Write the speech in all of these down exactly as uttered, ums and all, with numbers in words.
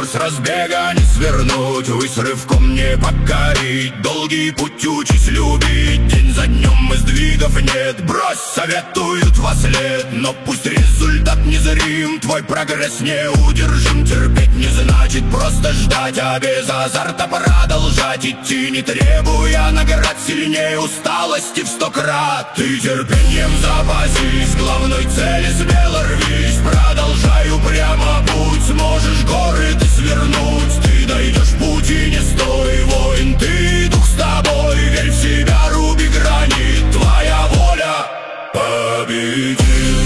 с разбега не свернуть, высь рывком не покорить. Долгий путь учись любить, день за днем и сдвигов нет. Брось, советуют во след, но пусть результат незрим, твой прогресс неудержим. Терпеть не значит просто ждать, а без азарта продолжать идти, не требуя наград сильнее усталости в сто крат. Ты терпением запасись, главной цели смело рвись. Продолжай упрямо путь, сможешь горы ты свернуть. Ты дойдешь пути, не стой, воин, ты дух с тобой. Верь в себя, руби грани, твоя воля победит.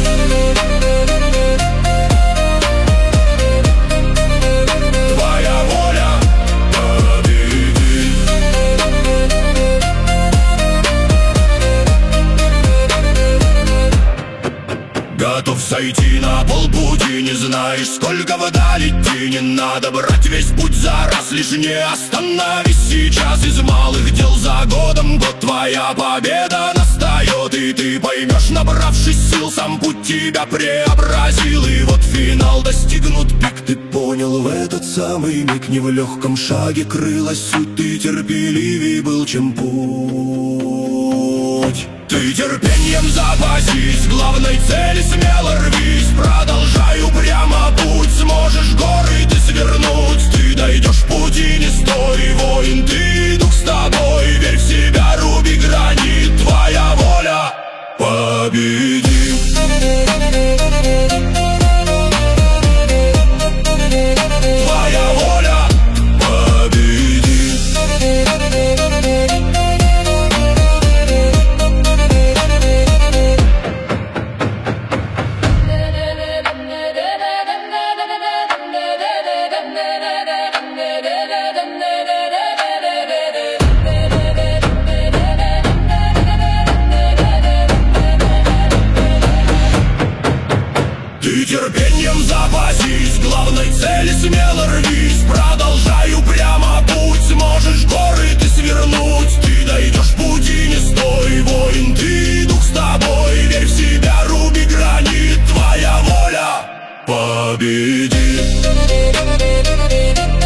Готов сойти на полпути, не знаешь, сколько вдаль идти. Не надо брать весь путь за раз, лишь не остановись сейчас. Из малых дел за годом год, твоя победа настает. И ты поймешь, набравшись сил, сам путь тебя преобразил. И вот финал достигнут, пик ты понял в этот самый миг. Не в легком шаге крылась суть, ты терпеливей был, чем путь. Ты терпением запасись, главной цели смело рвись. Продолжай упрямо путь, сможешь горы ты свернуть. Ты дойдешь пути, не стой, воин, ты дух с тобой. Верь в себя, руби грани, твоя воля победит. Ты терпением запасись, главной цели смело рвись. Продолжай упрямо путь, сможешь горы ты свернуть. Ты дойдешь пути, не стой, воин, ты дух с тобой. Верь в себя, руби грани, твоя воля победит.